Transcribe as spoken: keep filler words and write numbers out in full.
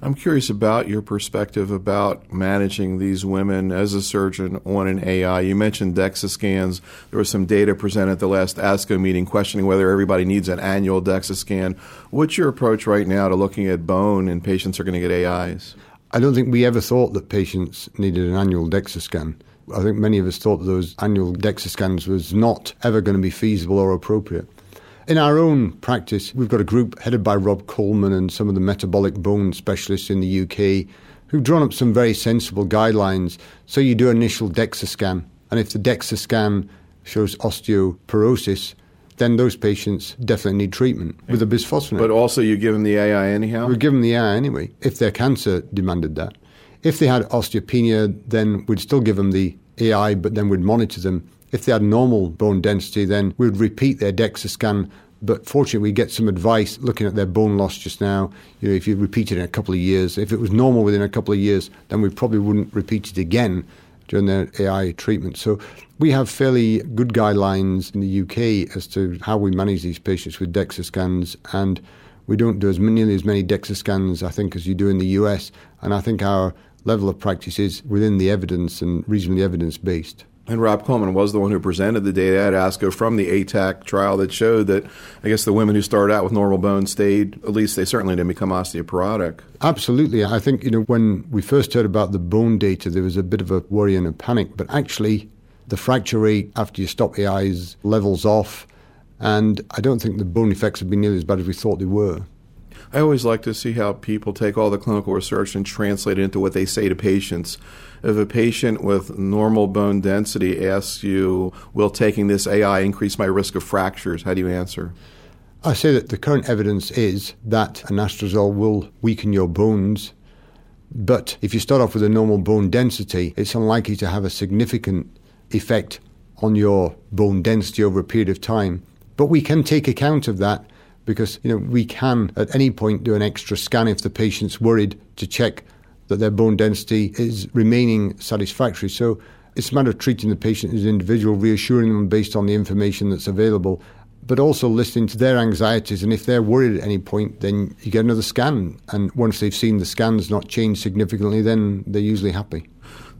I'm curious about your perspective about managing these women as a surgeon on an A I. You mentioned DEXA scans. There was some data presented at the last ASCO meeting questioning whether everybody needs an annual DEXA scan. What's your approach right now to looking at bone and patients are going to get A Is? I don't think we ever thought that patients needed an annual DEXA scan. I think many of us thought that those annual DEXA scans was not ever going to be feasible or appropriate. In our own practice, we've got a group headed by Rob Coleman and some of the metabolic bone specialists in the U K who've drawn up some very sensible guidelines. So you do an initial DEXA scan, and if the DEXA scan shows osteoporosis, then those patients definitely need treatment with a bisphosphonate. But also you give them the A I anyhow? We give them the A I anyway, if their cancer demanded that. If they had osteopenia, then we'd still give them the A I, but then we'd monitor them. If they had normal bone density, then we would repeat their DEXA scan. But fortunately, we get some advice looking at their bone loss just now. You know, if you repeat it in a couple of years, if it was normal within a couple of years, then we probably wouldn't repeat it again during their A I treatment. So we have fairly good guidelines in the U K as to how we manage these patients with DEXA scans, and we don't do as nearly as many DEXA scans, I think, as you do in the U S. And I think our level of practice is within the evidence and reasonably evidence-based. And Rob Coleman was the one who presented the data at ASCO from the A T A C trial that showed that, I guess, the women who started out with normal bone stayed, at least they certainly didn't become osteoporotic. Absolutely. I think, you know, when we first heard about the bone data, there was a bit of a worry and a panic. But actually, the fracture rate after you stop A Is levels off. And I don't think the bone effects have been nearly as bad as we thought they were. I always like to see how people take all the clinical research and translate it into what they say to patients. If a patient with normal bone density asks you, will taking this A I increase my risk of fractures, how do you answer? I say that the current evidence is that anastrozole will weaken your bones, but if you start off with a normal bone density, it's unlikely to have a significant effect on your bone density over a period of time. But we can take account of that because, you know, we can at any point do an extra scan if the patient's worried to check that their bone density is remaining satisfactory. So it's a matter of treating the patient as an individual, reassuring them based on the information that's available, but also listening to their anxieties. And if they're worried at any point, then you get another scan. And once they've seen the scans not change significantly, then they're usually happy.